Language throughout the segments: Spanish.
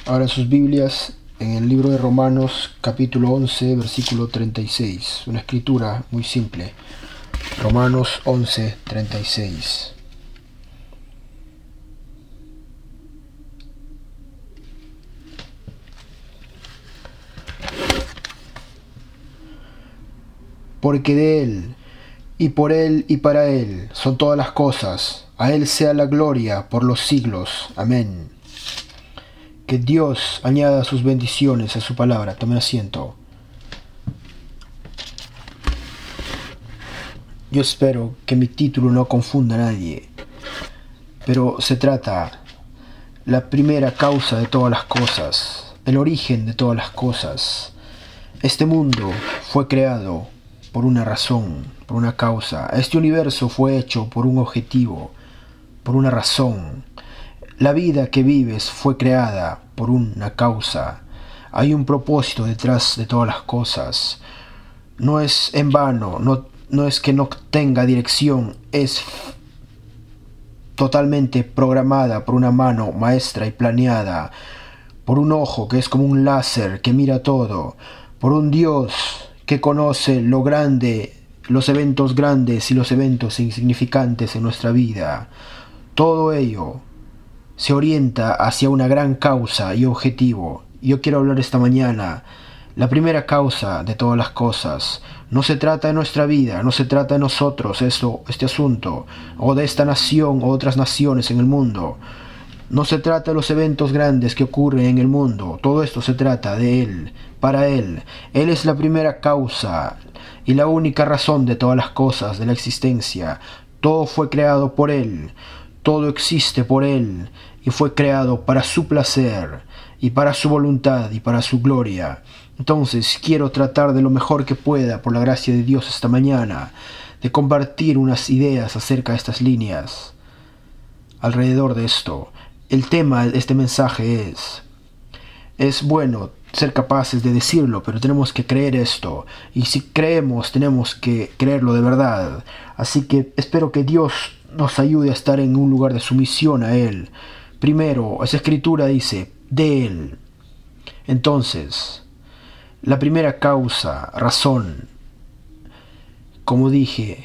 Ahora sus Biblias en el libro de Romanos capítulo 11 versículo 36. Una escritura muy simple. Romanos 11, 36. Porque de Él, y por Él, y para Él son todas las cosas. A Él sea la gloria por los siglos. Amén. Que Dios añada sus bendiciones a su palabra. Tomen asiento. Yo espero que mi título no confunda a nadie, pero se trata la primera causa de todas las cosas, el origen de todas las cosas. Este mundo fue creado por una razón, por una causa. Este universo fue hecho por un objetivo, por una razón. La vida que vives fue creada por una causa. Hay un propósito detrás de todas las cosas. No es en vano, no es que no tenga dirección, es totalmente programada por una mano maestra y planeada, por un ojo que es como un láser que mira todo, por un Dios que conoce lo grande, los eventos grandes y los eventos insignificantes en nuestra vida. Todo ello se orienta hacia una gran causa y objetivo. Yo quiero hablar esta mañana. La primera causa de todas las cosas. No se trata de nuestra vida, no se trata de nosotros, este asunto, o de esta nación o otras naciones en el mundo. No se trata de los eventos grandes que ocurren en el mundo. Todo esto se trata de Él, para Él. Él es la primera causa y la única razón de todas las cosas, de la existencia. Todo fue creado por Él. Todo existe por Él y fue creado para su placer y para su voluntad y para su gloria. Entonces quiero tratar de lo mejor que pueda, por la gracia de Dios esta mañana, de compartir unas ideas acerca de estas líneas alrededor de esto. El tema de este mensaje es bueno ser capaces de decirlo, pero tenemos que creer esto, y si creemos tenemos que creerlo de verdad. Así que espero que Dios nos ayude a estar en un lugar de sumisión a Él. Primero, esa escritura dice, de Él. Entonces, la primera causa, razón, como dije,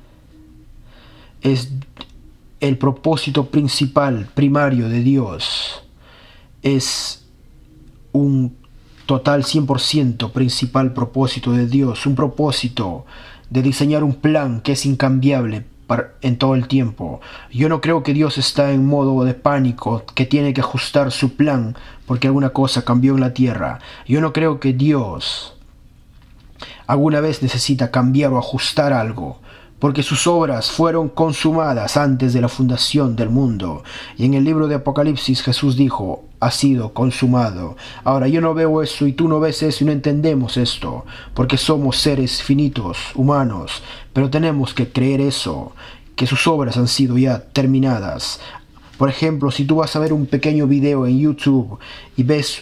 es el propósito principal, primario de Dios. Es un total 100% principal propósito de Dios, un propósito de diseñar un plan que es incambiable en todo el tiempo. Yo no creo que Dios está en modo de pánico, que tiene que ajustar su plan porque alguna cosa cambió en la tierra. Yo no creo que Dios alguna vez necesita cambiar o ajustar algo, porque sus obras fueron consumadas antes de la fundación del mundo. Y en el libro de Apocalipsis Jesús dijo, ha sido consumado. Ahora yo no veo eso y tú no ves eso y no entendemos esto, porque somos seres finitos, humanos, pero tenemos que creer eso, que sus obras han sido ya terminadas. Por ejemplo, si tú vas a ver un pequeño video en YouTube y ves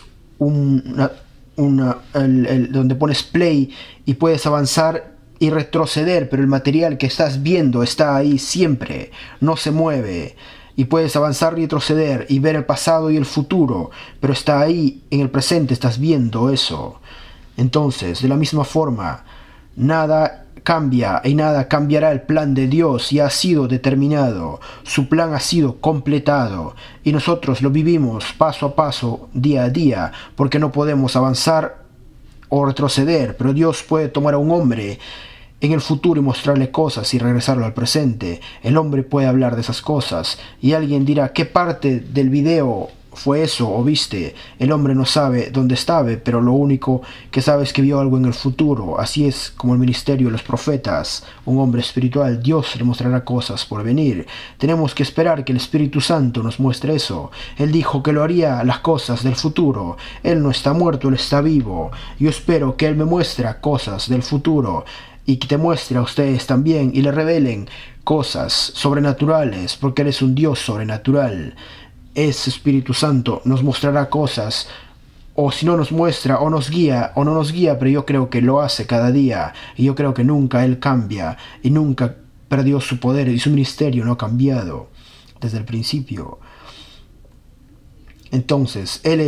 donde pones play y puedes avanzar y retroceder, pero el material que estás viendo está ahí siempre, no se mueve, y puedes avanzar y retroceder y ver el pasado y el futuro, pero está ahí en el presente, estás viendo eso. Entonces, de la misma forma, nada cambia y nada cambiará. El plan de Dios ya ha sido determinado, su plan ha sido completado y nosotros lo vivimos paso a paso, día a día, porque no podemos avanzar o retroceder, pero Dios puede tomar a un hombre en el futuro y mostrarle cosas y regresarlo al presente. El hombre puede hablar de esas cosas y alguien dirá, ¿qué parte del video fue eso o viste? El hombre no sabe dónde estaba, pero lo único que sabe es que vio algo en el futuro. Así es como el ministerio de los profetas. Un hombre espiritual, Dios le mostrará cosas por venir. Tenemos que esperar que el Espíritu Santo nos muestre eso. Él dijo que lo haría, las cosas del futuro. Él no está muerto, Él está vivo. Yo espero que Él me muestre cosas del futuro y que te muestre a ustedes también y le revelen cosas sobrenaturales, porque Él es un Dios sobrenatural. Ese Espíritu Santo nos mostrará cosas, o si no nos muestra, o nos guía, o no nos guía, pero yo creo que lo hace cada día, y yo creo que nunca Él cambia, y nunca perdió su poder, y su ministerio no ha cambiado desde el principio. Entonces, Él es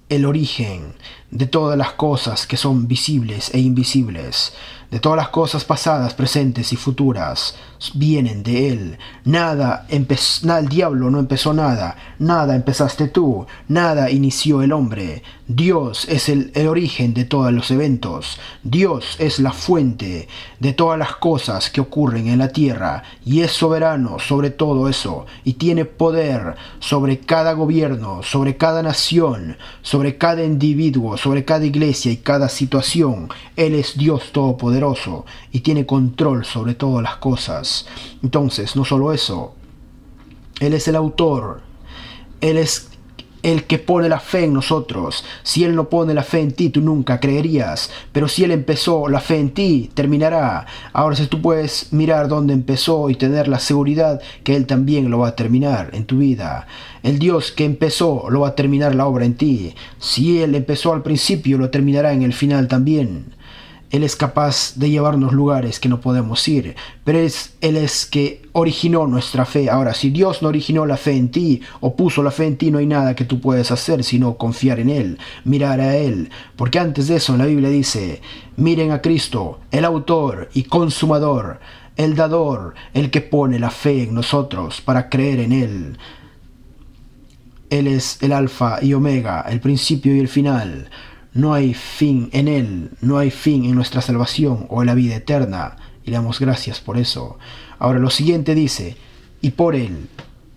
el origen de todas las cosas que son visibles e invisibles, de todas las cosas pasadas, presentes y futuras, vienen de Él. Nada, el diablo no empezó nada, nada empezaste tú, nada inició el hombre. Dios es el origen de todos los eventos. Dios es la fuente de todas las cosas que ocurren en la tierra y es soberano sobre todo eso y tiene poder sobre cada gobierno, sobre cada nación, sobre cada individuo, sobre cada iglesia y cada situación. Él es Dios todopoderoso y tiene control sobre todas las cosas. Entonces, no solo eso, Él es el autor, Él es el que pone la fe en nosotros. Si Él no pone la fe en ti, tú nunca creerías. Pero si Él empezó la fe en ti, terminará. Ahora, si tú puedes mirar dónde empezó y tener la seguridad que Él también lo va a terminar en tu vida. El Dios que empezó lo va a terminar la obra en ti. Si Él empezó al principio, lo terminará en el final también. Él es capaz de llevarnos lugares que no podemos ir, pero Él es que originó nuestra fe. Ahora, si Dios no originó la fe en ti o puso la fe en ti, no hay nada que tú puedas hacer sino confiar en Él, mirar a Él. Porque antes de eso, en la Biblia dice, miren a Cristo, el autor y consumador, el dador, el que pone la fe en nosotros para creer en Él. Él es el alfa y omega, el principio y el final. No hay fin en Él, no hay fin en nuestra salvación o en la vida eterna, y le damos gracias por eso. Ahora lo siguiente dice, y por Él.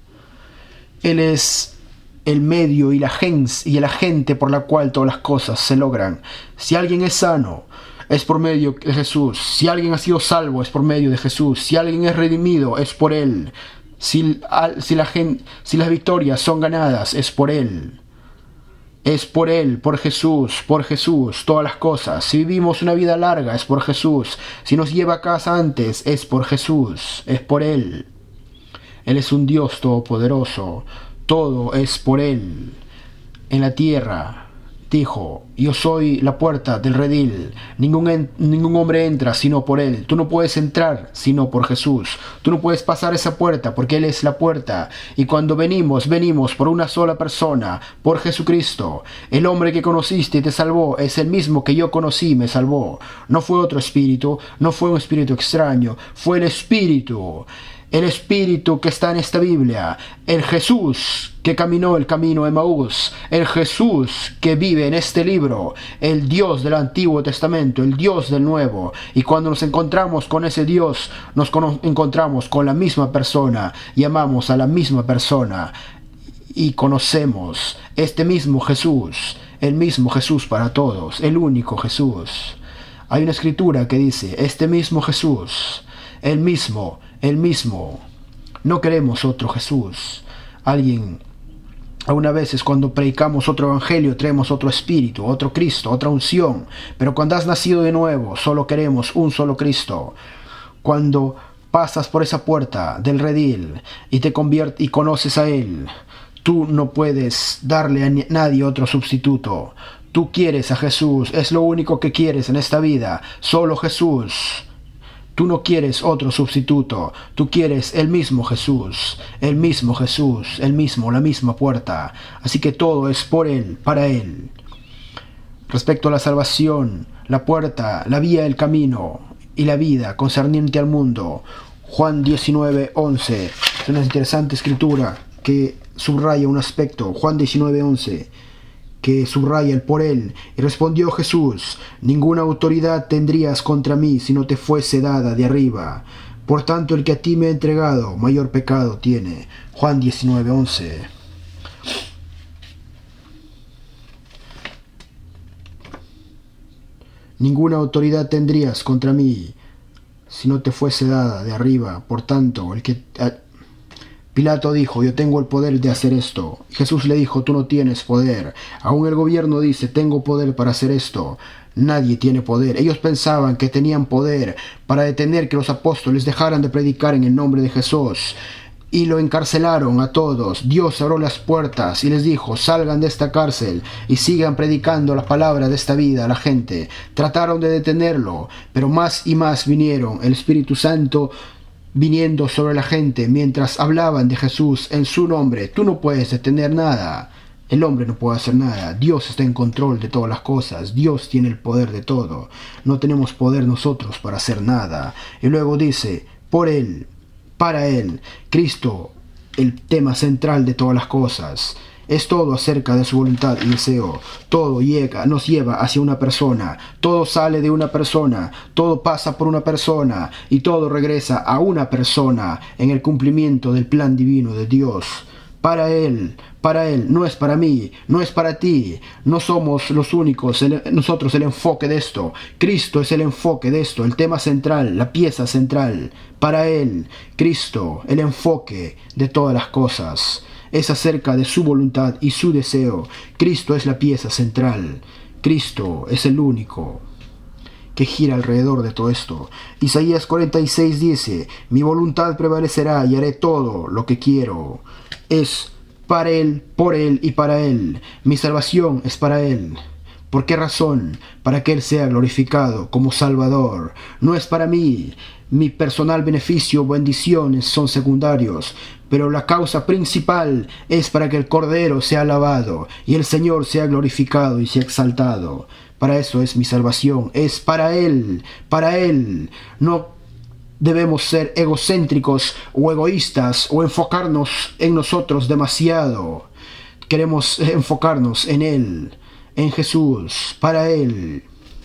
Él es el medio y el agente por la cual todas las cosas se logran. Si alguien es sano, es por medio de Jesús. Si alguien ha sido salvo, es por medio de Jesús. Si alguien es redimido, es por Él. Si las victorias son ganadas, es por Él. Es por Él, por Jesús, todas las cosas. Si vivimos una vida larga, es por Jesús. Si nos lleva a casa antes, es por Jesús, es por Él. Él es un Dios todopoderoso. Todo es por Él. En la tierra dijo, yo soy la puerta del redil. Ningún hombre entra sino por Él. Tú no puedes entrar sino por Jesús. Tú no puedes pasar esa puerta porque Él es la puerta. Y cuando venimos por una sola persona, por Jesucristo. El hombre que conociste y te salvó es el mismo que yo conocí y me salvó. No fue otro espíritu, no fue un espíritu extraño, fue el espíritu. El espíritu que está en esta Biblia, el Jesús que caminó el camino de Emaús, el Jesús que vive en este libro, el Dios del Antiguo Testamento, el Dios del Nuevo. Y cuando nos encontramos con ese Dios, nos encontramos con la misma persona y amamos a la misma persona y conocemos este mismo Jesús, el mismo Jesús para todos, el único Jesús. Hay una escritura que dice, este mismo Jesús, el mismo. No queremos otro Jesús. Algunas veces cuando predicamos otro evangelio traemos otro espíritu, otro Cristo, otra unción. Pero cuando has nacido de nuevo, solo queremos un solo Cristo. Cuando pasas por esa puerta del redil y te conviertes y conoces a Él, tú no puedes darle a nadie otro sustituto. Tú quieres a Jesús, es lo único que quieres en esta vida, solo Jesús. Tú no quieres otro sustituto, tú quieres el mismo Jesús, la misma puerta. Así que todo es por Él, para Él. Respecto a la salvación, la puerta, la vía, el camino y la vida concerniente al mundo, Juan 19:11, es una interesante escritura que subraya un aspecto, Juan 19:11. Que subraya el por Él. Y respondió Jesús, ninguna autoridad tendrías contra mí si no te fuese dada de arriba. Por tanto, el que a ti me ha entregado, mayor pecado tiene. Juan 19:11. Ninguna autoridad tendrías contra mí si no te fuese dada de arriba. Por tanto, Pilato dijo, yo tengo el poder de hacer esto. Jesús le dijo, tú no tienes poder. Aún el gobierno dice, tengo poder para hacer esto. Nadie tiene poder. Ellos pensaban que tenían poder para detener que los apóstoles dejaran de predicar en el nombre de Jesús. Y lo encarcelaron a todos. Dios abrió las puertas y les dijo, salgan de esta cárcel y sigan predicando la palabra de esta vida a la gente. Trataron de detenerlo, pero más y más vinieron. El Espíritu Santo viniendo sobre la gente mientras hablaban de Jesús en su nombre. Tú no puedes detener nada. El hombre no puede hacer nada. Dios está en control de todas las cosas. Dios tiene el poder de todo. No tenemos poder nosotros para hacer nada. Y luego dice, por Él, para Él, Cristo, el tema central de todas las cosas. Es todo acerca de su voluntad y deseo. Todo nos lleva hacia una persona. Todo sale de una persona. Todo pasa por una persona. Y todo regresa a una persona en el cumplimiento del plan divino de Dios. Para Él, no es para mí, no es para ti. No somos los únicos, nosotros el enfoque de esto. Cristo es el enfoque de esto, el tema central, la pieza central. Para Él, Cristo, el enfoque de todas las cosas. Es acerca de su voluntad y su deseo. Cristo es la pieza central. Cristo es el único que gira alrededor de todo esto. Isaías 46 dice, mi voluntad prevalecerá y haré todo lo que quiero. Es para Él, por Él y para Él. Mi salvación es para Él. ¿Por qué razón? Para que Él sea glorificado como Salvador. No es para mí. Mi personal beneficio o bendiciones son secundarios, pero la causa principal es para que el Cordero sea alabado y el Señor sea glorificado y sea exaltado. Para eso es mi salvación, es para Él, para Él. No debemos ser egocéntricos o egoístas o enfocarnos en nosotros demasiado. Queremos enfocarnos en Él, en Jesús, para Él.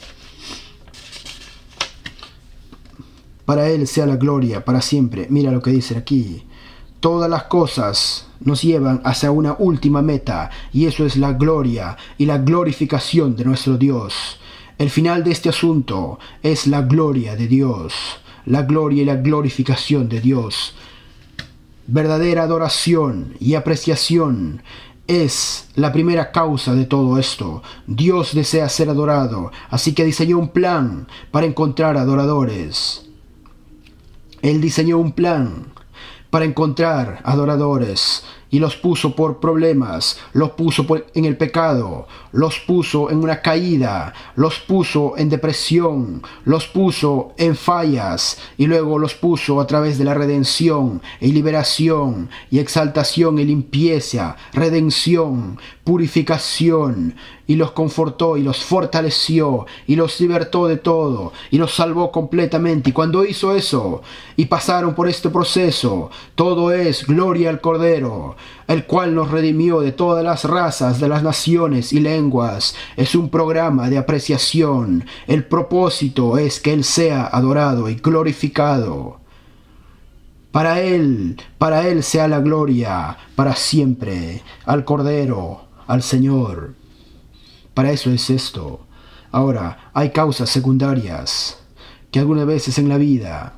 Para Él sea la gloria para siempre. Mira lo que dice aquí. Todas las cosas nos llevan hacia una última meta, y eso es la gloria y la glorificación de nuestro Dios. El final de este asunto es la gloria de Dios, la gloria y la glorificación de Dios. Verdadera adoración y apreciación es la primera causa de todo esto. Dios desea ser adorado, así que diseñó un plan para encontrar adoradores. Él diseñó un plan para encontrar adoradores y los puso por problemas, los puso en el pecado, los puso en una caída, los puso en depresión, los puso en fallas y luego los puso a través de la redención y liberación y exaltación y limpieza, redención, purificación, y los confortó y los fortaleció y los libertó de todo y los salvó completamente. Y cuando hizo eso y pasaron por este proceso, todo es gloria al Cordero, el cual nos redimió de todas las razas, de las naciones y lenguas. Es un programa de apreciación. El propósito es que Él sea adorado y glorificado. Para Él sea la gloria para siempre, al Cordero, al Señor. Para eso es esto. Ahora, hay causas secundarias que algunas veces en la vida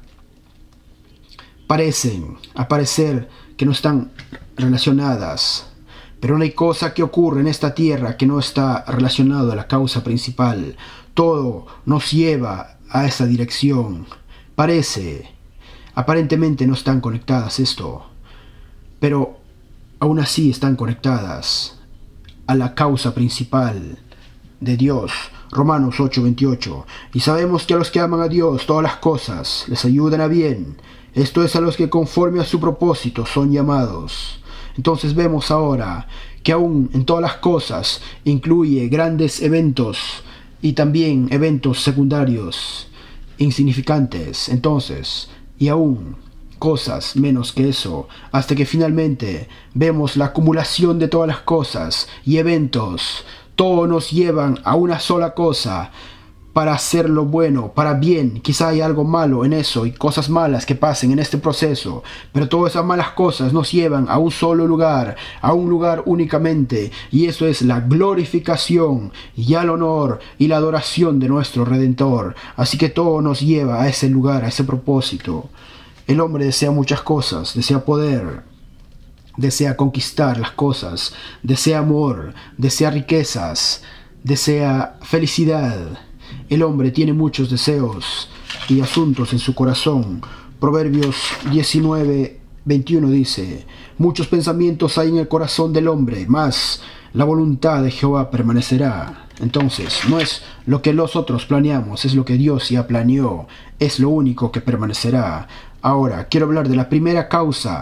parecen aparecer que no están relacionadas, pero no hay cosa que ocurre en esta tierra que no está relacionado a la causa principal. Todo nos lleva a esa dirección. Aparentemente no están conectadas esto, pero aún así están conectadas a la causa principal de Dios. Romanos 8:28. Y sabemos que a los que aman a Dios todas las cosas les ayudan a bien. Esto es a los que conforme a su propósito son llamados. Entonces vemos ahora que aún en todas las cosas incluye grandes eventos y también eventos secundarios, insignificantes. Entonces, y aún cosas menos que eso, hasta que finalmente vemos la acumulación de todas las cosas y eventos. Todos nos llevan a una sola cosa, para hacer lo bueno, para bien. Quizá hay algo malo en eso y cosas malas que pasen en este proceso, pero todas esas malas cosas nos llevan a un solo lugar, a un lugar únicamente, y eso es la glorificación y el honor y la adoración de nuestro Redentor. Así que todo nos lleva a ese lugar, a ese propósito. El hombre desea muchas cosas, desea poder, desea conquistar las cosas, desea amor, desea riquezas, desea felicidad. El hombre tiene muchos deseos y asuntos en su corazón. Proverbios 19:21 dice: muchos pensamientos hay en el corazón del hombre, mas la voluntad de Jehová permanecerá. Entonces, no es lo que nosotros planeamos, es lo que Dios ya planeó, es lo único que permanecerá. Ahora, quiero hablar de la primera causa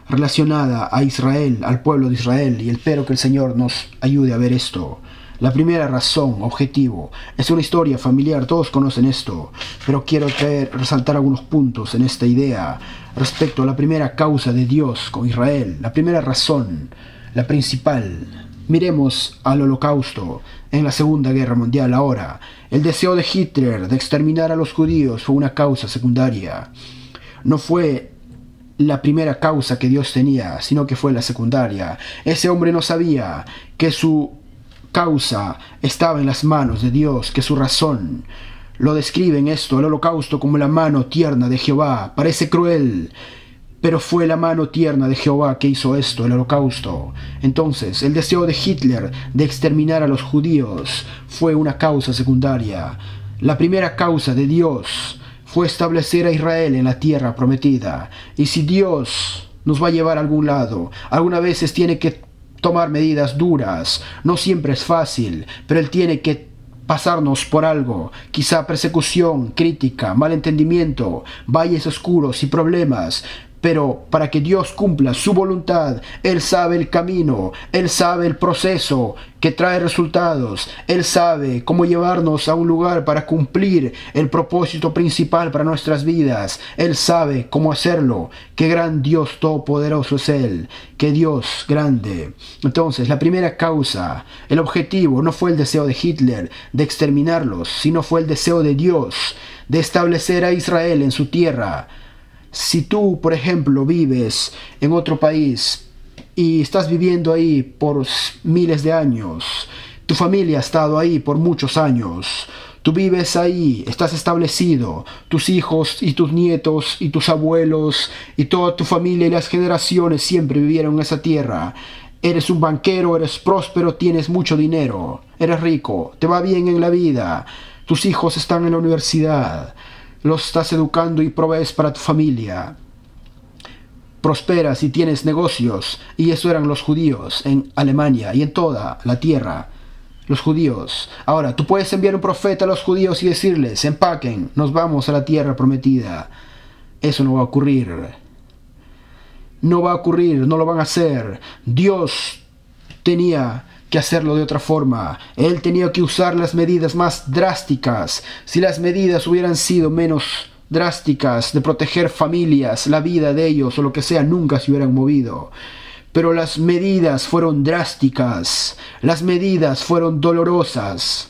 relacionada a Israel, al pueblo de Israel, y espero que el Señor nos ayude a ver esto. La primera razón, objetivo, es una historia familiar, todos conocen esto, pero quiero resaltar algunos puntos en esta idea respecto a la primera causa de Dios con Israel, la primera razón, la principal. Miremos al Holocausto en la Segunda Guerra Mundial ahora. El deseo de Hitler de exterminar a los judíos fue una causa secundaria. No fue la primera causa que Dios tenía, sino que fue la secundaria. Ese hombre no sabía que su causa estaba en las manos de Dios, que su razón. Lo describe en esto, el Holocausto, como la mano tierna de Jehová. Parece cruel, pero fue la mano tierna de Jehová que hizo esto, el Holocausto. Entonces, el deseo de Hitler de exterminar a los judíos fue una causa secundaria. La primera causa de Dios fue establecer a Israel en la tierra prometida. Y si Dios nos va a llevar a algún lado, algunas veces tiene que tomar medidas duras. No siempre es fácil, pero Él tiene que pasarnos por algo, quizá persecución, crítica, malentendimiento, valles oscuros y problemas. Pero para que Dios cumpla su voluntad, Él sabe el camino, Él sabe el proceso que trae resultados, Él sabe cómo llevarnos a un lugar para cumplir el propósito principal para nuestras vidas. Él sabe cómo hacerlo. Qué gran Dios todopoderoso es Él, qué Dios grande. Entonces, la primera causa, el objetivo, no fue el deseo de Hitler de exterminarlos, sino fue el deseo de Dios de establecer a Israel en su tierra. Si tú, por ejemplo, vives en otro país y estás viviendo ahí por miles de años, tu familia ha estado ahí por muchos años, tú vives ahí, estás establecido, tus hijos y tus nietos y tus abuelos y toda tu familia y las generaciones siempre vivieron en esa tierra. Eres un banquero, eres próspero, tienes mucho dinero, eres rico, te va bien en la vida, tus hijos están en la universidad, los estás educando y provees para tu familia. Prosperas y tienes negocios, y eso eran los judíos en Alemania y en toda la tierra. Los judíos. Ahora, tú puedes enviar un profeta a los judíos y decirles, empaquen, nos vamos a la tierra prometida. Eso no va a ocurrir. No va a ocurrir, no lo van a hacer. Dios tenía que hacerlo de otra forma. Él tenía que usar las medidas más drásticas. Si las medidas hubieran sido menos drásticas de proteger familias, la vida de ellos o lo que sea, nunca se hubieran movido. Pero las medidas fueron drásticas, las medidas fueron dolorosas.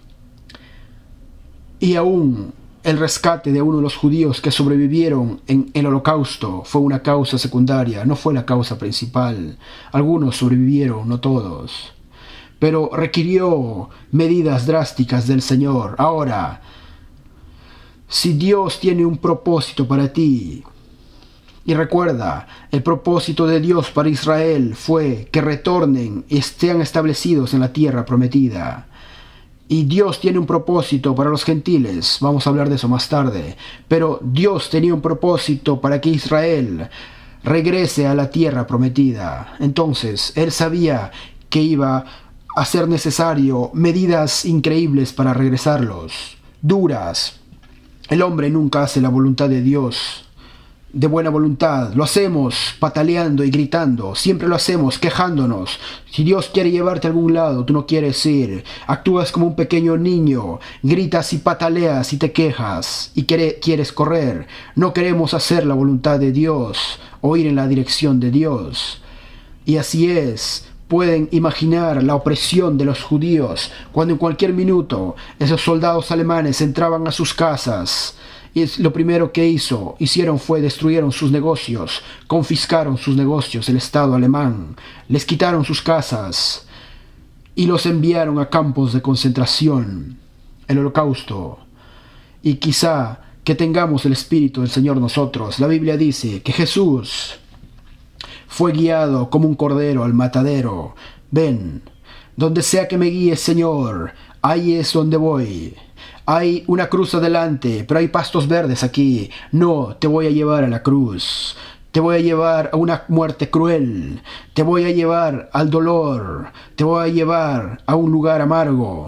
Y aún el rescate de uno de los judíos que sobrevivieron en el Holocausto fue una causa secundaria, no fue la causa principal. Algunos sobrevivieron, no todos. Pero requirió medidas drásticas del Señor. Ahora, si Dios tiene un propósito para ti, y recuerda, el propósito de Dios para Israel fue que retornen y estén establecidos en la tierra prometida. Y Dios tiene un propósito para los gentiles, vamos a hablar de eso más tarde, pero Dios tenía un propósito para que Israel regrese a la tierra prometida. Entonces, Él sabía que iba a ser necesario medidas increíbles para regresarlos, duras. El hombre nunca hace la voluntad de Dios de buena voluntad, lo hacemos pataleando y gritando, siempre lo hacemos quejándonos. Si Dios quiere llevarte a algún lado, tú no quieres ir, actúas como un pequeño niño, gritas y pataleas y te quejas y quieres correr. No queremos hacer la voluntad de Dios o ir en la dirección de Dios. Y así es. Pueden imaginar la opresión de los judíos cuando en cualquier minuto esos soldados alemanes entraban a sus casas. Y lo primero que hicieron fue destruyeron sus negocios, confiscaron sus negocios, el Estado alemán, les quitaron sus casas y los enviaron a campos de concentración, el Holocausto. Y quizá que tengamos el Espíritu del Señor nosotros. La Biblia dice que Jesús fue guiado como un cordero al matadero. Ven, donde sea que me guíes, Señor, ahí es donde voy. Hay una cruz adelante, pero hay pastos verdes aquí. No, te voy a llevar a la cruz. Te voy a llevar a una muerte cruel. Te voy a llevar al dolor. Te voy a llevar a un lugar amargo.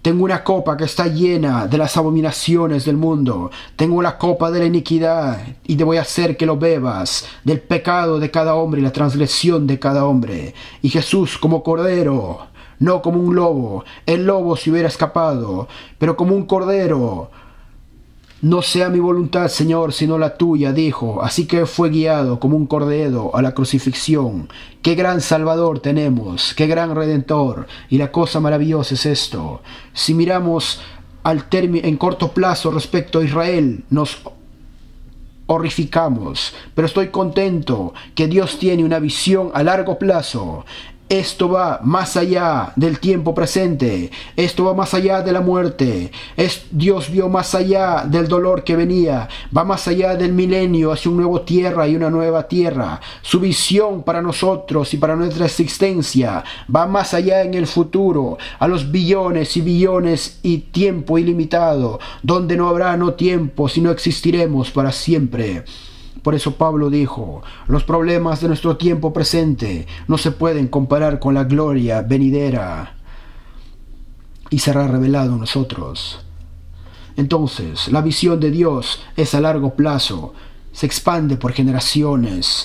Tengo una copa que está llena de las abominaciones del mundo. Tengo la copa de la iniquidad y te voy a hacer que lo bebas, del pecado de cada hombre y la transgresión de cada hombre. Y Jesús como cordero, no como un lobo. El lobo se hubiera escapado, pero como un cordero. No sea mi voluntad, Señor, sino la tuya, dijo. Así que fue guiado como un cordero a la crucifixión. Qué gran Salvador tenemos, qué gran Redentor. Y la cosa maravillosa es esto. Si miramos en corto plazo respecto a Israel, nos horrificamos. Pero estoy contento que Dios tiene una visión a largo plazo. Esto va más allá del tiempo presente. Esto va más allá de la muerte. Dios vio más allá del dolor que venía. Va más allá del milenio hacia una nueva tierra y una nueva tierra. Su visión para nosotros y para nuestra existencia va más allá en el futuro, a los billones y billones y tiempo ilimitado, donde no habrá no tiempo, sino existiremos para siempre. Por eso Pablo dijo, los problemas de nuestro tiempo presente no se pueden comparar con la gloria venidera y será revelado en nosotros. Entonces, la visión de Dios es a largo plazo, se expande por generaciones.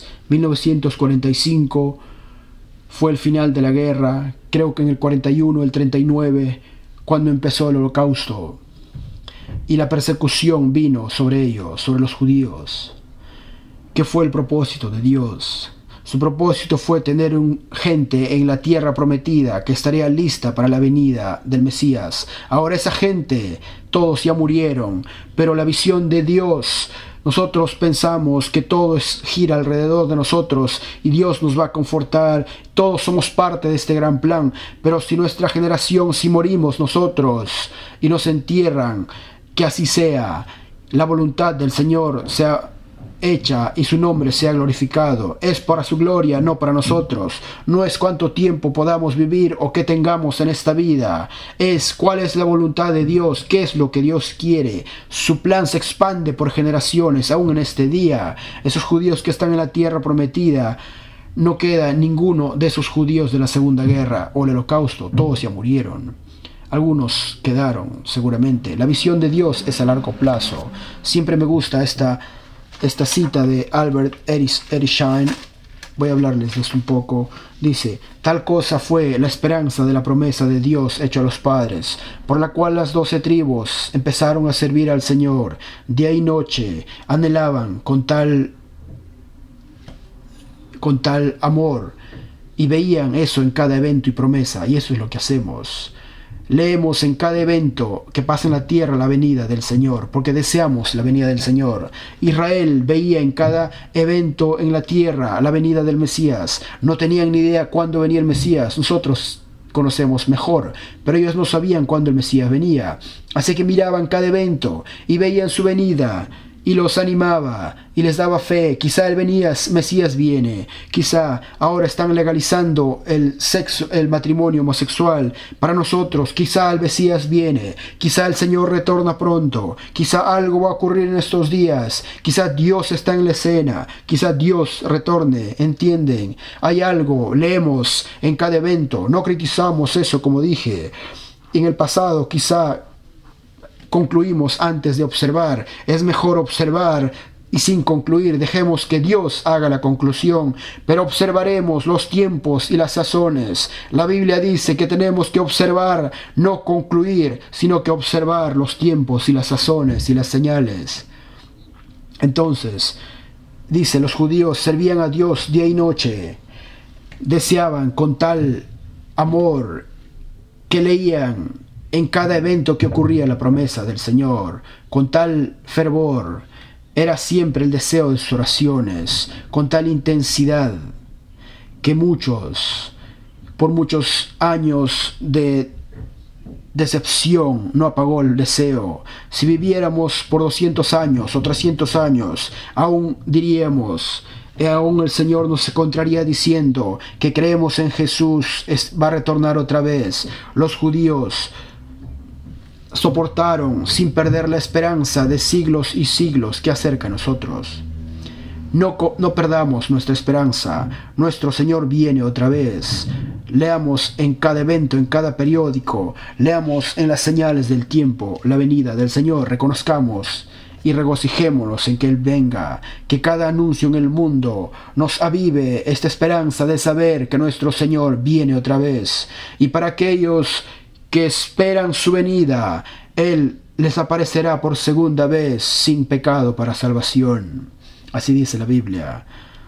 1945 fue el final de la guerra, creo que en el 41, el 39, cuando empezó el Holocausto, y la persecución vino sobre ellos, sobre los judíos. ¿Qué fue el propósito de Dios? Su propósito fue tener gente en la tierra prometida que estaría lista para la venida del Mesías. Ahora esa gente, todos ya murieron, pero la visión de Dios, nosotros pensamos que todo gira alrededor de nosotros y Dios nos va a confortar. Todos somos parte de este gran plan, pero si nuestra generación, si morimos nosotros y nos entierran, que así sea, la voluntad del Señor sea hecha y su nombre sea glorificado. Es para su gloria, no para nosotros. No es cuánto tiempo podamos vivir o que tengamos en esta vida. Es cuál es la voluntad de Dios, qué es lo que Dios quiere. Su plan se expande por generaciones, aún en este día. Esos judíos que están en la tierra prometida, no queda ninguno de esos judíos de la Segunda Guerra o el Holocausto. Todos ya murieron. Algunos quedaron, seguramente. La visión de Dios es a largo plazo. Siempre me gusta esta cita de Albert Einstein. Voy a hablarles de esto un poco. Dice, tal cosa fue la esperanza de la promesa de Dios hecha a los padres, por la cual las 12 tribus empezaron a servir al Señor. Día y noche anhelaban con tal amor y veían eso en cada evento y promesa, y eso es lo que hacemos. Leemos en cada evento que pasa en la tierra la venida del Señor, porque deseamos la venida del Señor. Israel veía en cada evento en la tierra la venida del Mesías. No tenían ni idea cuándo venía el Mesías. Nosotros conocemos mejor, pero ellos no sabían cuándo el Mesías venía. Así que miraban cada evento y veían su venida y los animaba y les daba fe. Quizá el Mesías viene, quizá ahora están legalizando el matrimonio homosexual para nosotros, quizá el Mesías viene, quizá el Señor retorna pronto, quizá algo va a ocurrir en estos días, quizá Dios está en la escena, quizá Dios retorne, ¿entienden? Hay algo, leemos en cada evento, no criticamos eso como dije. En el pasado quizá concluimos antes de observar. Es mejor observar y sin concluir. Dejemos que Dios haga la conclusión, pero observaremos los tiempos y las sazones. La Biblia dice que tenemos que observar, no concluir, sino que observar los tiempos y las sazones y las señales. Entonces, dice, los judíos servían a Dios día y noche. Deseaban con tal amor que leían en cada evento que ocurría la promesa del Señor, con tal fervor. Era siempre el deseo de sus oraciones, con tal intensidad, que por muchos años de decepción, no apagó el deseo. Si viviéramos por 200 años o 300 años, aún diríamos, aún el Señor nos encontraría diciendo que creemos en Jesús, va a retornar otra vez. Los judíos soportaron sin perder la esperanza de siglos y siglos que acerca a nosotros. No perdamos nuestra esperanza. Nuestro Señor viene otra vez. Leamos en cada evento, en cada periódico, leamos en las señales del tiempo la venida del Señor. Reconozcamos y regocijémonos en que Él venga. Que cada anuncio en el mundo nos avive esta esperanza de saber que nuestro Señor viene otra vez. Y para aquellos que esperan su venida, Él les aparecerá por segunda vez sin pecado para salvación. Así dice la Biblia.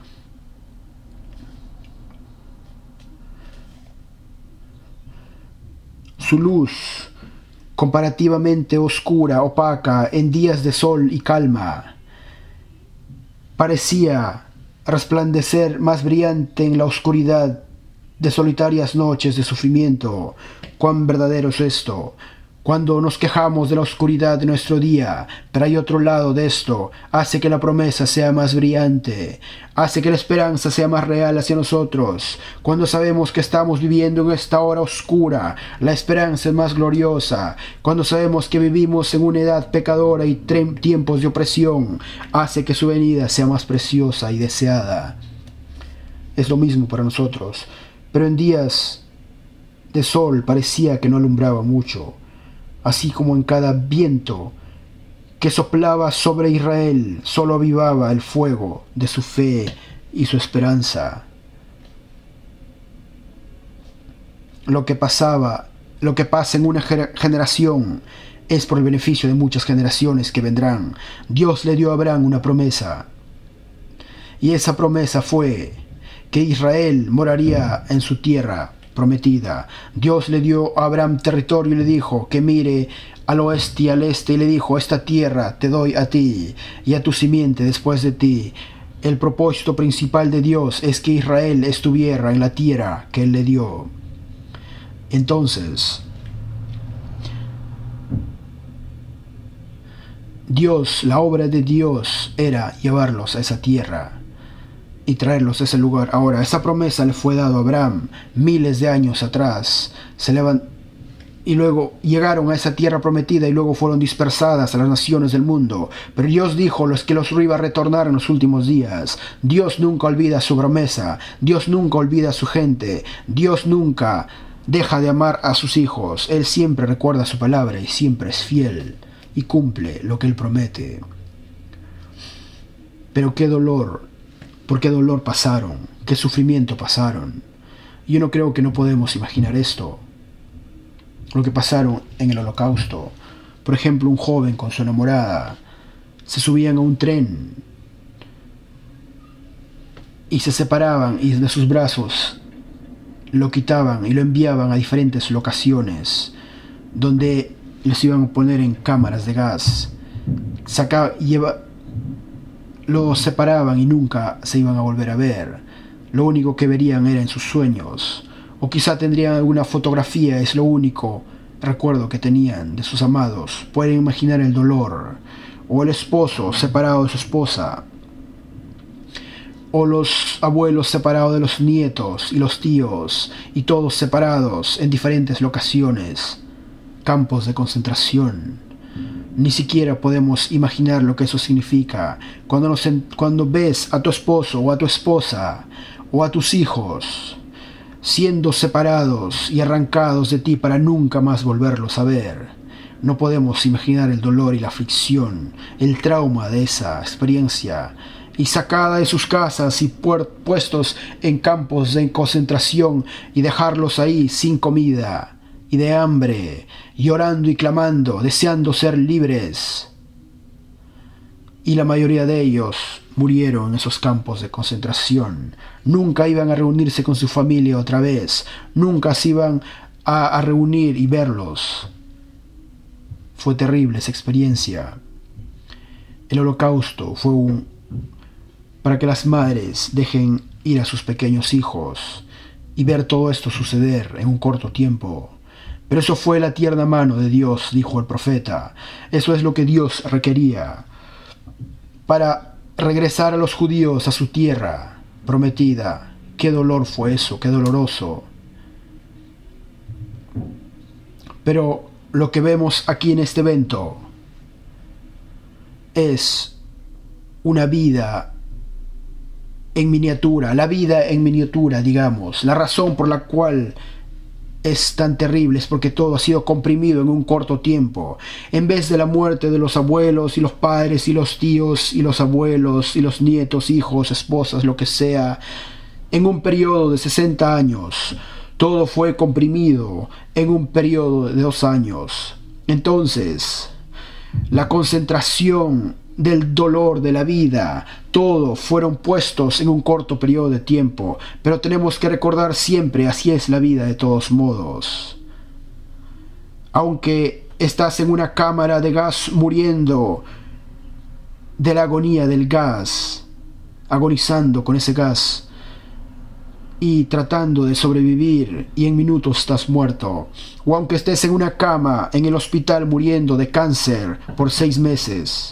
Su luz, comparativamente oscura, opaca, en días de sol y calma, parecía resplandecer más brillante en la oscuridad de solitarias noches de sufrimiento. Cuán verdadero es esto. Cuando nos quejamos de la oscuridad de nuestro día, pero hay otro lado de esto, hace que la promesa sea más brillante, hace que la esperanza sea más real hacia nosotros. Cuando sabemos que estamos viviendo en esta hora oscura, la esperanza es más gloriosa. Cuando sabemos que vivimos en una edad pecadora y tiempos de opresión, hace que su venida sea más preciosa y deseada. Es lo mismo para nosotros, pero en días de sol parecía que no alumbraba mucho. Así como en cada viento que soplaba sobre Israel, solo avivaba el fuego de su fe y su esperanza. Lo que pasa en una generación es por el beneficio de muchas generaciones que vendrán. Dios le dio a Abraham una promesa, y esa promesa fue que Israel moraría en su tierra prometida. Dios le dio a Abraham territorio y le dijo que mire al oeste y al este, y le dijo: esta tierra te doy a ti y a tu simiente después de ti. El propósito principal de Dios es que Israel estuviera en la tierra que Él le dio. Entonces, la obra de Dios era llevarlos a esa tierra y traerlos a ese lugar. Ahora, esa promesa le fue dada a Abraham miles de años atrás. Y luego llegaron a esa tierra prometida y luego fueron dispersadas a las naciones del mundo. Pero Dios dijo que los iba a retornar en los últimos días. Dios nunca olvida su promesa. Dios nunca olvida a su gente. Dios nunca deja de amar a sus hijos. Él siempre recuerda su palabra y siempre es fiel y cumple lo que Él promete. Pero qué dolor. ¿Por qué dolor pasaron? ¿Qué sufrimiento pasaron? Yo no creo que no podemos imaginar esto. Lo que pasaron en el Holocausto. Por ejemplo, un joven con su enamorada se subían a un tren y se separaban, y de sus brazos lo quitaban y lo enviaban a diferentes locaciones donde les iban a poner en cámaras de gas. Los separaban y nunca se iban a volver a ver. Lo único que verían era en sus sueños. O quizá tendrían alguna fotografía, es lo único recuerdo que tenían de sus amados. Pueden imaginar el dolor. O el esposo separado de su esposa. O los abuelos separados de los nietos y los tíos. Y todos separados en diferentes locaciones. Campos de concentración. Ni siquiera podemos imaginar lo que eso significa. Cuando ves a tu esposo o a tu esposa o a tus hijos siendo separados y arrancados de ti para nunca más volverlos a ver, no podemos imaginar el dolor y la aflicción, el trauma de esa experiencia. Y sacada de sus casas y puestos en campos de concentración y dejarlos ahí sin comida y de hambre, llorando y clamando, deseando ser libres. Y la mayoría de ellos murieron en esos campos de concentración. Nunca iban a reunirse con su familia otra vez. Nunca se iban a reunir y verlos. Fue terrible esa experiencia. El Holocausto fue para que las madres dejen ir a sus pequeños hijos y ver todo esto suceder en un corto tiempo. Pero eso fue la tierna mano de Dios, dijo el profeta. Eso es lo que Dios requería para regresar a los judíos a su tierra prometida. Qué dolor fue eso, qué doloroso. Pero lo que vemos aquí en este evento es una vida en miniatura, la vida en miniatura, digamos. La razón por la cual es tan terrible es porque todo ha sido comprimido en un corto tiempo. En vez de la muerte de los abuelos y los padres y los tíos y los abuelos y los nietos, hijos, esposas, lo que sea, en un periodo de 60 años, todo fue comprimido en un periodo de 2 años. Entonces, la concentración del dolor de la vida, todo fueron puestos en un corto periodo de tiempo, pero tenemos que recordar siempre, así es la vida de todos modos. Aunque estás en una cámara de gas muriendo de la agonía del gas, agonizando con ese gas y tratando de sobrevivir, y en minutos estás muerto, o aunque estés en una cama en el hospital muriendo de cáncer por 6 meses,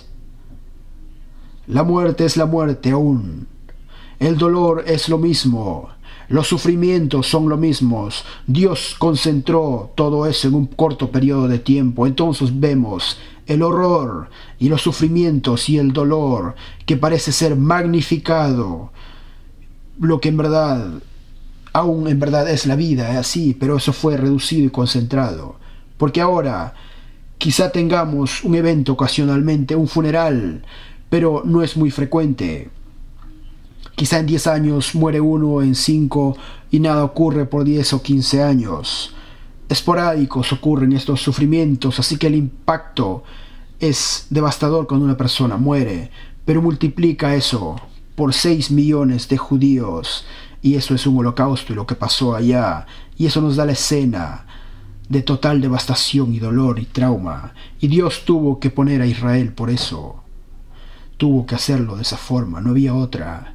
la muerte es la muerte aún. El dolor es lo mismo. Los sufrimientos son lo mismos. Dios concentró todo eso en un corto periodo de tiempo. Entonces vemos el horror y los sufrimientos y el dolor que parece ser magnificado. Lo que en verdad, aún en verdad es la vida, es así, pero eso fue reducido y concentrado. Porque ahora quizá tengamos un evento ocasionalmente, un funeral, pero no es muy frecuente. Quizá en 10 años muere uno, en 5, y nada ocurre por 10 o 15 años. Esporádicos ocurren estos sufrimientos, así que el impacto es devastador cuando una persona muere, pero multiplica eso por 6 millones de judíos, y eso es un holocausto y lo que pasó allá, y eso nos da la escena de total devastación y dolor y trauma, y Dios tuvo que poner a Israel por eso. Tuvo que hacerlo de esa forma, no había otra.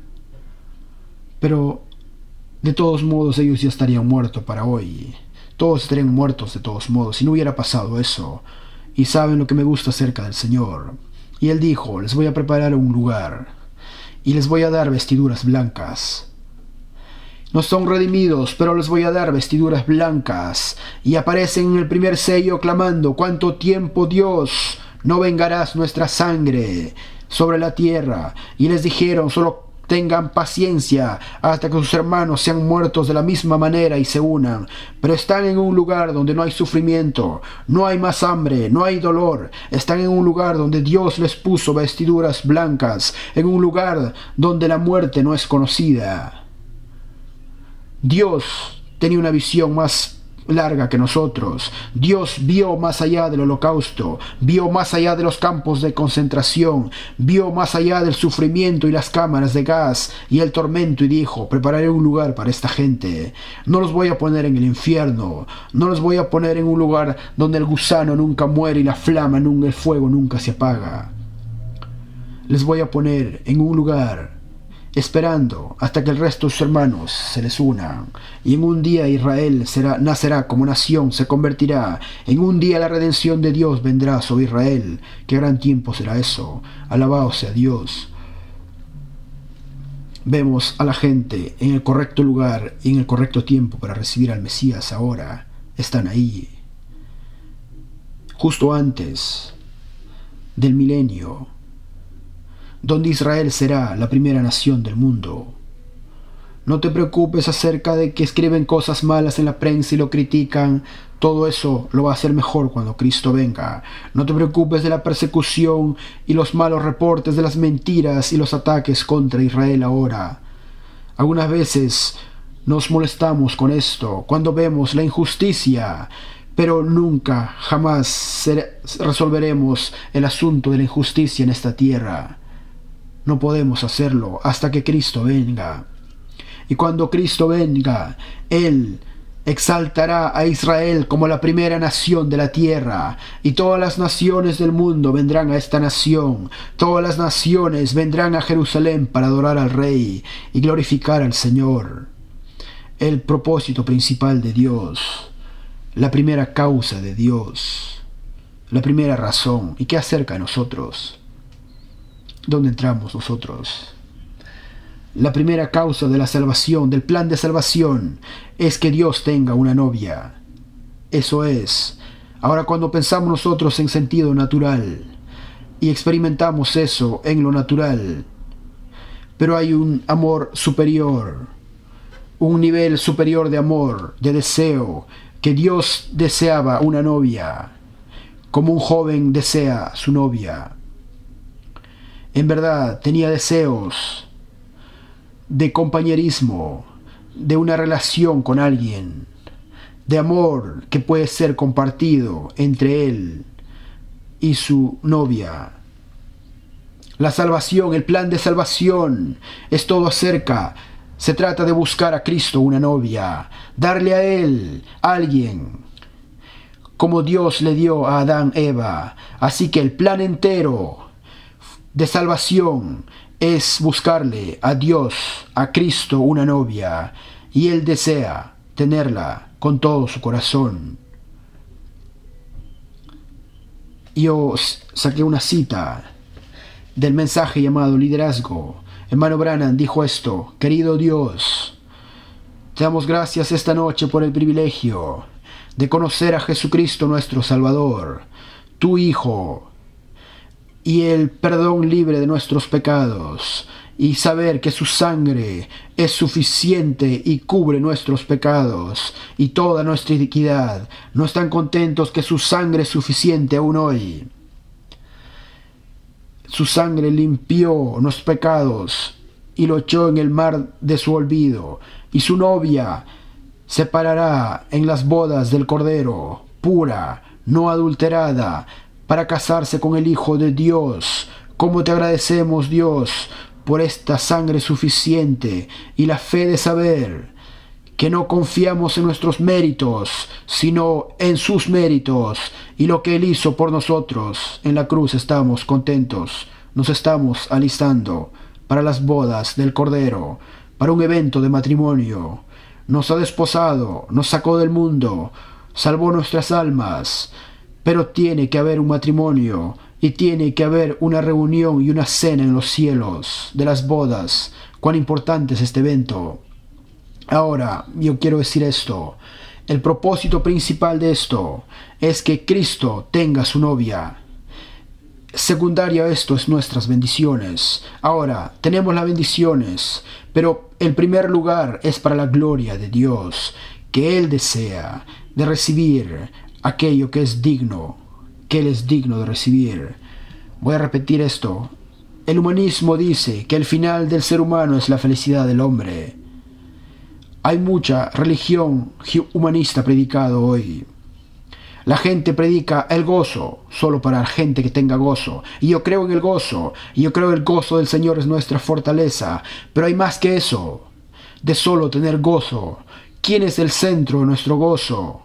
Pero de todos modos ellos ya estarían muertos para hoy. Todos estarían muertos de todos modos si no hubiera pasado eso. Y saben lo que me gusta acerca del Señor. Y Él dijo, les voy a preparar un lugar y les voy a dar vestiduras blancas. No son redimidos, pero les voy a dar vestiduras blancas. Y aparecen en el primer sello clamando, ¿cuánto tiempo, Dios, no vengarás nuestra sangre sobre la tierra? Y les dijeron, solo tengan paciencia hasta que sus hermanos sean muertos de la misma manera y se unan. Pero están en un lugar donde no hay sufrimiento, no hay más hambre, no hay dolor. Están en un lugar donde Dios les puso vestiduras blancas, en un lugar donde la muerte no es conocida. Dios tenía una visión más larga que nosotros. Dios vio más allá del holocausto, vio más allá de los campos de concentración, vio más allá del sufrimiento y las cámaras de gas y el tormento y dijo, prepararé un lugar para esta gente. No los voy a poner en el infierno, no los voy a poner en un lugar donde el gusano nunca muere y la flama, el fuego nunca se apaga. Les voy a poner en un lugar esperando hasta que el resto de sus hermanos se les unan. Y en un día Israel nacerá como nación, se convertirá. En un día la redención de Dios vendrá sobre Israel. Qué gran tiempo será eso. Alabado sea Dios. Vemos a la gente en el correcto lugar y en el correcto tiempo para recibir al Mesías ahora. Están ahí. Justo antes del milenio, donde Israel será la primera nación del mundo. No te preocupes acerca de que escriben cosas malas en la prensa y lo critican. Todo eso lo va a hacer mejor cuando Cristo venga. No te preocupes de la persecución y los malos reportes de las mentiras y los ataques contra Israel ahora. Algunas veces nos molestamos con esto cuando vemos la injusticia, pero nunca, jamás resolveremos el asunto de la injusticia en esta tierra. No podemos hacerlo hasta que Cristo venga. Y cuando Cristo venga, Él exaltará a Israel como la primera nación de la tierra, y todas las naciones del mundo vendrán a esta nación. Todas las naciones vendrán a Jerusalén para adorar al Rey y glorificar al Señor. El propósito principal de Dios, la primera causa de Dios, la primera razón. ¿Y qué acerca de nosotros? ¿Dónde entramos nosotros? La primera causa de la salvación, del plan de salvación, es que Dios tenga una novia. Eso es. Ahora, cuando pensamos nosotros en sentido natural y experimentamos eso en lo natural, pero hay un amor superior, un nivel superior de amor, de deseo, que Dios deseaba una novia, como un joven desea su novia. En verdad, tenía deseos de compañerismo, de una relación con alguien, de amor que puede ser compartido entre él y su novia. La salvación, el plan de salvación, es todo acerca. Se trata de buscar a Cristo una novia, darle a Él alguien, como Dios le dio a Adán, Eva. Así que el plan entero de salvación es buscarle a Dios, a Cristo una novia, y Él desea tenerla con todo su corazón. Yo saqué una cita del mensaje llamado Liderazgo. Hermano Branham dijo esto: querido Dios, te damos gracias esta noche por el privilegio de conocer a Jesucristo nuestro Salvador, tu Hijo, y el perdón libre de nuestros pecados, y saber que su sangre es suficiente y cubre nuestros pecados y toda nuestra iniquidad. No están contentos que su sangre es suficiente aún hoy. Su sangre limpió nuestros pecados y lo echó en el mar de su olvido. Y su novia se parará en las bodas del Cordero, pura, no adulterada, para casarse con el Hijo de Dios. ¿Cómo te agradecemos, Dios, por esta sangre suficiente y la fe de saber que no confiamos en nuestros méritos, sino en sus méritos y lo que Él hizo por nosotros en la cruz? Estamos contentos, nos estamos alistando para las bodas del Cordero, para un evento de matrimonio. Nos ha desposado, nos sacó del mundo, salvó nuestras almas, pero tiene que haber un matrimonio y tiene que haber una reunión y una cena en los cielos de las bodas. Cuán importante es este evento. Ahora, yo quiero decir esto: el propósito principal de esto es que Cristo tenga su novia. Secundario a esto es nuestras bendiciones. Ahora, tenemos las bendiciones, pero el primer lugar es para la gloria de Dios, que Él desea de recibir aquello que es digno, que Él es digno de recibir. Voy a repetir esto. El humanismo dice que el final del ser humano es la felicidad del hombre. Hay mucha religión humanista predicada hoy. La gente predica el gozo solo para la gente que tenga gozo. Y yo creo en el gozo. Y yo creo que el gozo del Señor es nuestra fortaleza. Pero hay más que eso, de solo tener gozo. ¿Quién es el centro de nuestro gozo?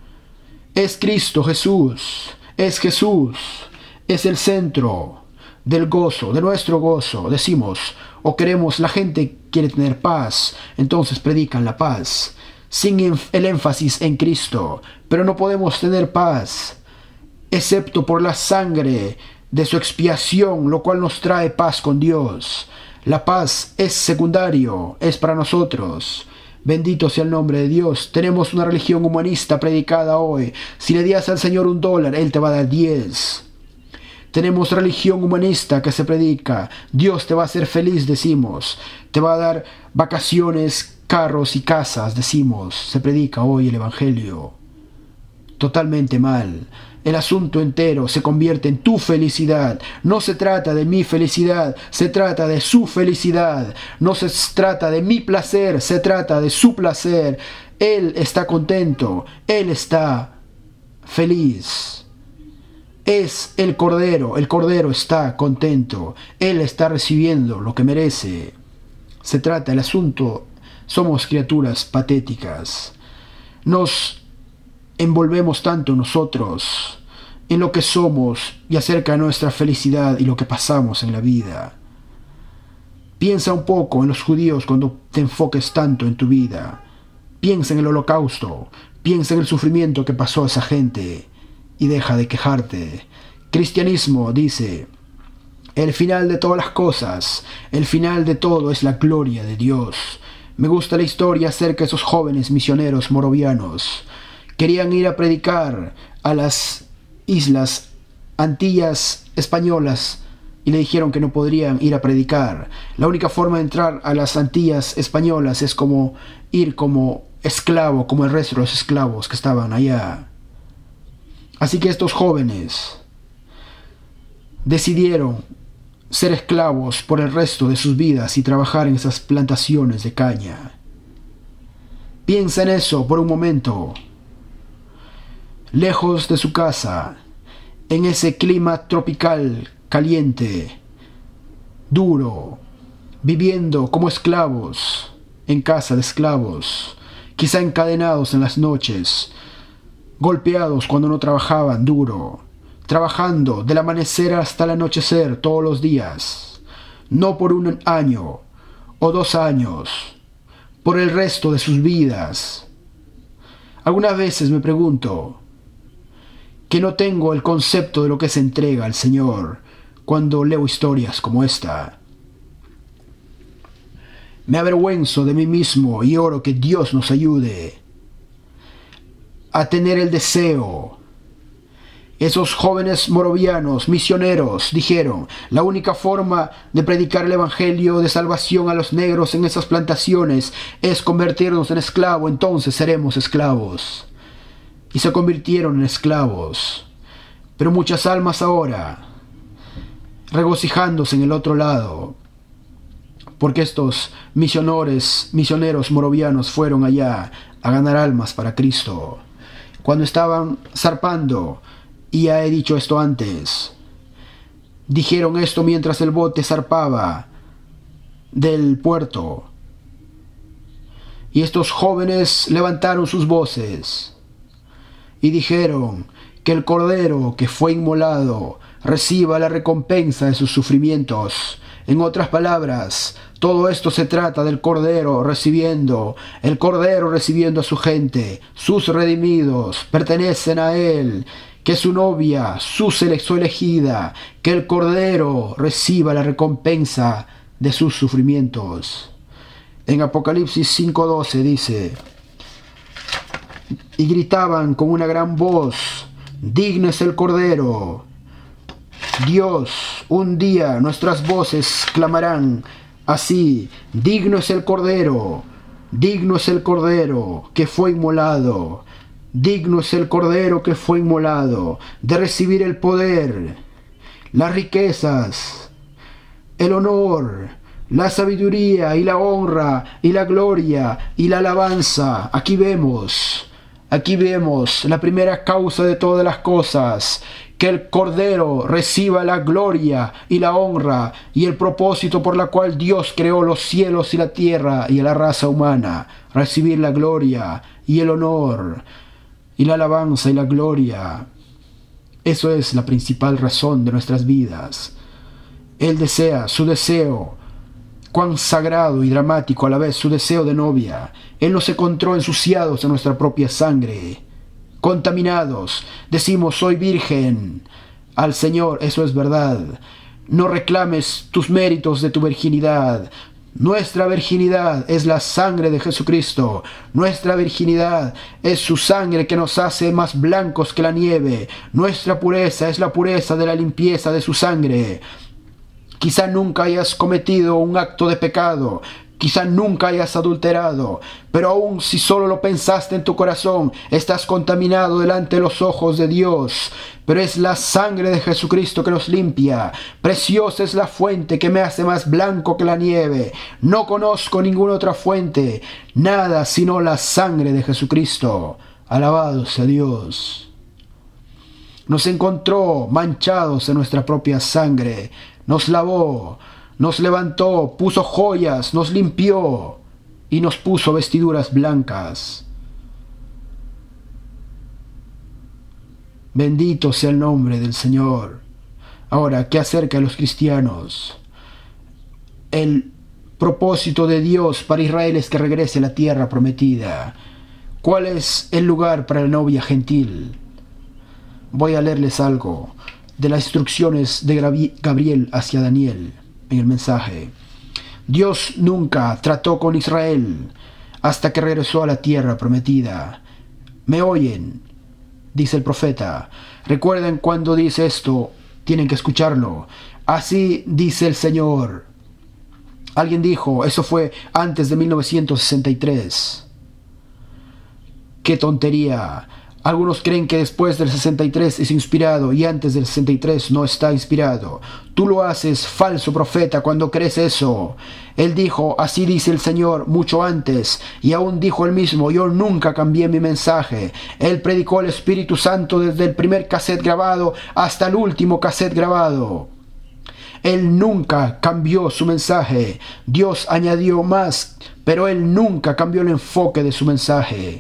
Es Cristo Jesús. Es Jesús. Es el centro del gozo, de nuestro gozo. Decimos, o queremos, la gente quiere tener paz, entonces predican la paz, sin el énfasis en Cristo. Pero no podemos tener paz, excepto por la sangre de su expiación, lo cual nos trae paz con Dios. La paz es secundario, es para nosotros. Bendito sea el nombre de Dios. Tenemos una religión humanista predicada hoy. Si le das al Señor $1, Él te va a dar 10. Tenemos religión humanista que se predica: Dios te va a hacer feliz, decimos. Te va a dar vacaciones, carros y casas, decimos. Se predica hoy el Evangelio. Totalmente mal. El asunto entero se convierte en tu felicidad. No se trata de mi felicidad, se trata de su felicidad. No se trata de mi placer, se trata de su placer. Él está contento, Él está feliz. Es el Cordero está contento, Él está recibiendo lo que merece. Se trata del asunto, somos criaturas patéticas. Nos envolvemos tanto nosotros en lo que somos y acerca de nuestra felicidad y lo que pasamos en la vida. Piensa un poco en los judíos cuando te enfoques tanto en tu vida. Piensa en el holocausto, piensa en el sufrimiento que pasó a esa gente y deja de quejarte. Cristianismo dice: el final de todas las cosas, el final de todo es la gloria de Dios. Me gusta la historia acerca de esos jóvenes misioneros moravianos. Querían ir a predicar a las islas Antillas españolas y le dijeron que no podrían ir a predicar. La única forma de entrar a las Antillas españolas es como ir como esclavo, como el resto de los esclavos que estaban allá. Así que estos jóvenes decidieron ser esclavos por el resto de sus vidas y trabajar en esas plantaciones de caña. Piensa en eso por un momento. Lejos de su casa, en ese clima tropical caliente, duro, viviendo como esclavos en casa de esclavos, quizá encadenados en las noches, golpeados cuando no trabajaban duro, trabajando del amanecer hasta el anochecer todos los días, no por 1 año o 2 años, por el resto de sus vidas. Algunas veces me pregunto que no tengo el concepto de lo que se entrega al Señor cuando leo historias como esta. Me avergüenzo de mí mismo y oro que Dios nos ayude a tener el deseo. Esos jóvenes moravianos, misioneros, dijeron, la única forma de predicar el evangelio de salvación a los negros en esas plantaciones es convertirnos en esclavos, entonces seremos esclavos. Y se convirtieron en esclavos. Pero muchas almas ahora, regocijándose en el otro lado, porque estos misioneros moravianos fueron allá a ganar almas para Cristo. Cuando estaban zarpando, y ya he dicho esto antes, dijeron esto mientras el bote zarpaba del puerto. Y estos jóvenes levantaron sus voces y dijeron que el Cordero que fue inmolado reciba la recompensa de sus sufrimientos. En otras palabras, todo esto se trata del Cordero recibiendo a su gente, sus redimidos, pertenecen a Él, que su novia, su elegida, que el Cordero reciba la recompensa de sus sufrimientos. En Apocalipsis 5:12 dice, y gritaban con una gran voz, digno es el Cordero. Dios, un día nuestras voces clamarán así, digno es el Cordero que fue inmolado. Digno es el Cordero que fue inmolado de recibir el poder, las riquezas, el honor, la sabiduría y la honra y la gloria y la alabanza. Aquí vemos la primera causa de todas las cosas, que el Cordero reciba la gloria y la honra y el propósito por la cual Dios creó los cielos y la tierra y a la raza humana, recibir la gloria y el honor y la alabanza y la gloria. Eso es la principal razón de nuestras vidas. Él desea, su deseo, cuán sagrado y dramático a la vez su deseo de novia. Él nos encontró ensuciados en nuestra propia sangre, contaminados. Decimos, soy virgen al Señor, eso es verdad. No reclames tus méritos de tu virginidad. Nuestra virginidad es la sangre de Jesucristo. Nuestra virginidad es su sangre que nos hace más blancos que la nieve. Nuestra pureza es la pureza de la limpieza de su sangre. Quizá nunca hayas cometido un acto de pecado, quizá nunca hayas adulterado, pero aun si solo lo pensaste en tu corazón, estás contaminado delante de los ojos de Dios. Pero es la sangre de Jesucristo que nos limpia. Preciosa es la fuente que me hace más blanco que la nieve. No conozco ninguna otra fuente, nada sino la sangre de Jesucristo. Alabado sea Dios. Nos encontró manchados en nuestra propia sangre. Nos lavó, nos levantó, puso joyas, nos limpió y nos puso vestiduras blancas. Bendito sea el nombre del Señor. Ahora, ¿qué acerca de los cristianos? El propósito de Dios para Israel es que regrese a la tierra prometida. ¿Cuál es el lugar para la novia gentil? Voy a leerles algo de las instrucciones de Gabriel hacia Daniel en el mensaje. Dios nunca trató con Israel hasta que regresó a la tierra prometida. ¿Me oyen?, dice el profeta. Recuerden, cuando dice esto, tienen que escucharlo. Así dice el Señor. Alguien dijo, eso fue antes de 1963. ¡Qué tontería! Algunos creen que después del 63 es inspirado y antes del 63 no está inspirado. Tú lo haces, falso profeta, cuando crees eso. Él dijo, así dice el Señor, mucho antes, y aún dijo él mismo, yo nunca cambié mi mensaje. Él predicó el Espíritu Santo desde el primer cassette grabado hasta el último cassette grabado. Él nunca cambió su mensaje. Dios añadió más, pero él nunca cambió el enfoque de su mensaje.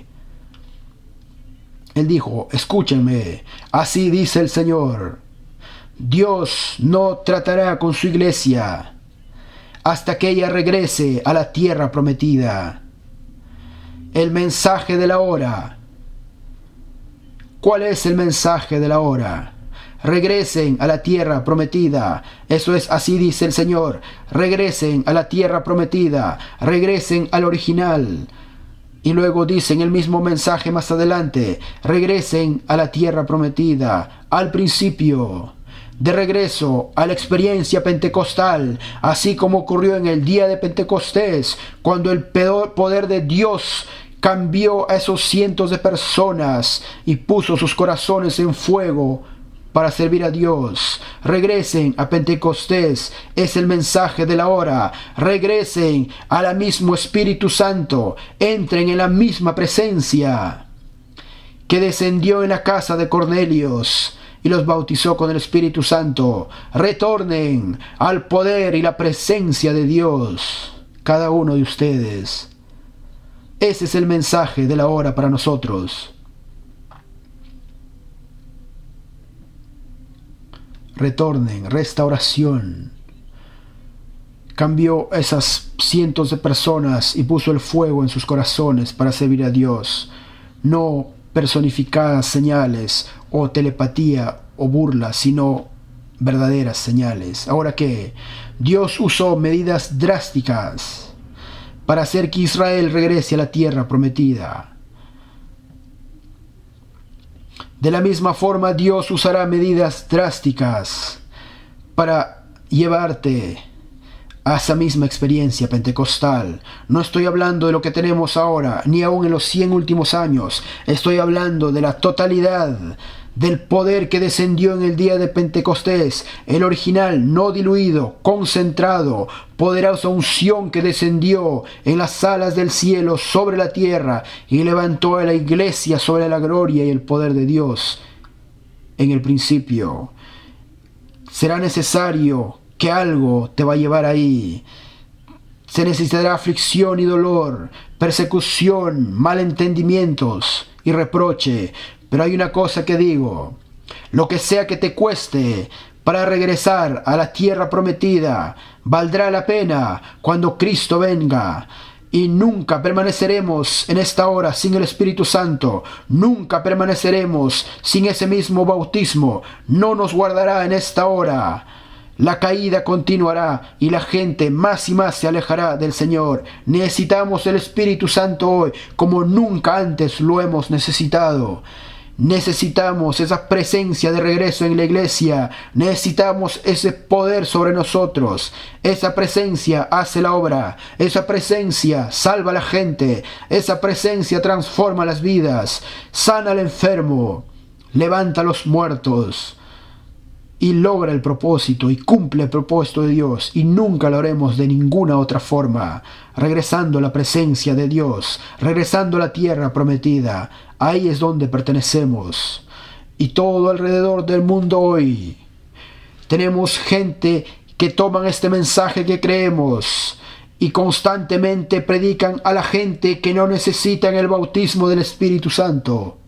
Él dijo, escúchenme, así dice el Señor. Dios no tratará con su iglesia hasta que ella regrese a la tierra prometida. El mensaje de la hora. ¿Cuál es el mensaje de la hora? Regresen a la tierra prometida. Eso es, así dice el Señor. Regresen a la tierra prometida. Regresen al original. Y luego dice en el mismo mensaje más adelante, regresen a la tierra prometida, al principio, de regreso a la experiencia pentecostal, así como ocurrió en el día de Pentecostés, cuando el poder de Dios cambió a esos cientos de personas y puso sus corazones en fuego para servir a Dios. Regresen a Pentecostés, es el mensaje de la hora. Regresen al mismo Espíritu Santo, entren en la misma presencia que descendió en la casa de Cornelios y los bautizó con el Espíritu Santo. Retornen al poder y la presencia de Dios, cada uno de ustedes. Ese es el mensaje de la hora para nosotros. Retornen, restauración. Cambió esas cientos de personas y puso el fuego en sus corazones para servir a Dios. No personificadas señales o telepatía o burla, sino verdaderas señales. Ahora que Dios usó medidas drásticas para hacer que Israel regrese a la tierra prometida. De la misma forma, Dios usará medidas drásticas para llevarte a esa misma experiencia pentecostal. No estoy hablando de lo que tenemos ahora, ni aún en los 100 últimos años. Estoy hablando de la totalidad del poder que descendió en el día de Pentecostés, el original, no diluido, concentrado, poderosa unción que descendió en las alas del cielo sobre la tierra y levantó a la iglesia sobre la gloria y el poder de Dios en el principio. Será necesario que algo te va a llevar ahí. Se necesitará aflicción y dolor, persecución, malentendimientos y reproche. Pero hay una cosa que digo, lo que sea que te cueste para regresar a la tierra prometida, valdrá la pena cuando Cristo venga. Y nunca permaneceremos en esta hora sin el Espíritu Santo, nunca permaneceremos sin ese mismo bautismo, no nos guardará en esta hora. La caída continuará y la gente más y más se alejará del Señor. Necesitamos el Espíritu Santo hoy como nunca antes lo hemos necesitado. Necesitamos esa presencia de regreso en la iglesia. Necesitamos ese poder sobre nosotros. Esa presencia hace la obra. Esa presencia salva a la gente. Esa presencia transforma las vidas. Sana al enfermo. Levanta a los muertos. Y logra el propósito y cumple el propósito de Dios. Y nunca lo haremos de ninguna otra forma. Regresando a la presencia de Dios. Regresando a la tierra prometida. Ahí es donde pertenecemos. Y todo alrededor del mundo hoy tenemos gente que toman este mensaje que creemos y constantemente predican a la gente que no necesitan el bautismo del Espíritu Santo.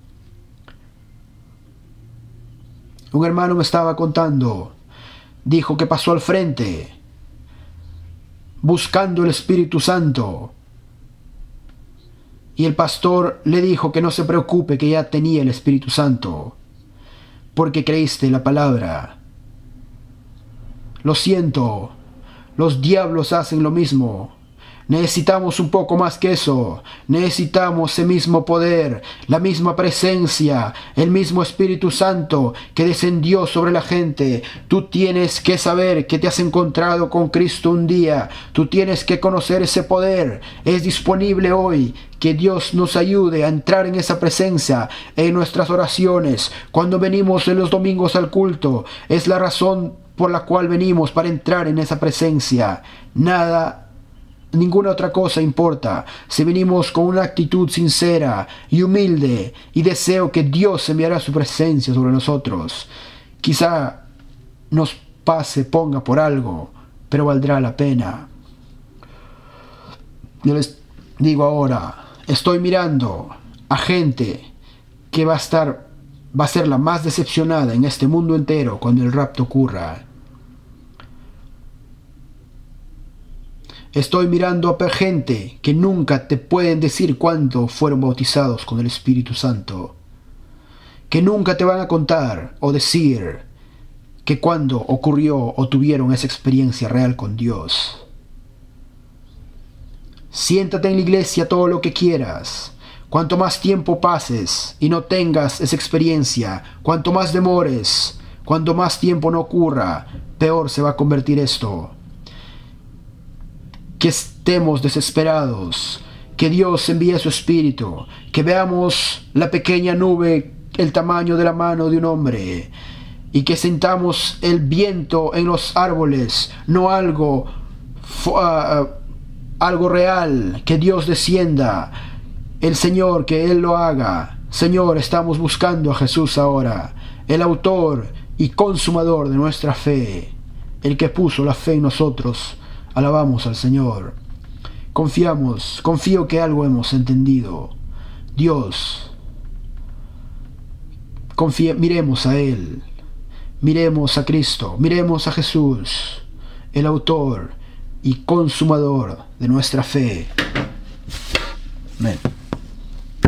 Un hermano me estaba contando, dijo que pasó al frente buscando el Espíritu Santo. Y el pastor le dijo que no se preocupe, que ya tenía el Espíritu Santo, porque creíste la palabra. Lo siento, los diablos hacen lo mismo. Necesitamos un poco más que eso. Necesitamos ese mismo poder, la misma presencia, el mismo Espíritu Santo que descendió sobre la gente. Tú tienes que saber que te has encontrado con Cristo un día. Tú tienes que conocer ese poder. Es disponible hoy. Que Dios nos ayude a entrar en esa presencia en nuestras oraciones. Cuando venimos en los domingos al culto, es la razón por la cual venimos, para entrar en esa presencia. Ninguna otra cosa importa. Si venimos con una actitud sincera y humilde, y deseo que Dios enviará su presencia sobre nosotros. Quizá nos ponga por algo, pero valdrá la pena. Yo les digo ahora, estoy mirando a gente que va a ser la más decepcionada en este mundo entero cuando el rapto ocurra. Estoy mirando a gente que nunca te pueden decir cuándo fueron bautizados con el Espíritu Santo. Que nunca te van a contar o decir que cuándo ocurrió o tuvieron esa experiencia real con Dios. Siéntate en la iglesia todo lo que quieras. Cuanto más tiempo pases y no tengas esa experiencia, cuanto más demores, cuanto más tiempo no ocurra, peor se va a convertir esto. Que estemos desesperados, que Dios envíe su Espíritu, que veamos la pequeña nube, el tamaño de la mano de un hombre, y que sintamos el viento en los árboles, no algo real, que Dios descienda, el Señor, que Él lo haga. Señor, estamos buscando a Jesús ahora, el autor y consumador de nuestra fe, el que puso la fe en nosotros. Alabamos al Señor. Confío que algo hemos entendido. Dios, miremos a Él, miremos a Cristo, miremos a Jesús, el autor y consumador de nuestra fe. Amén.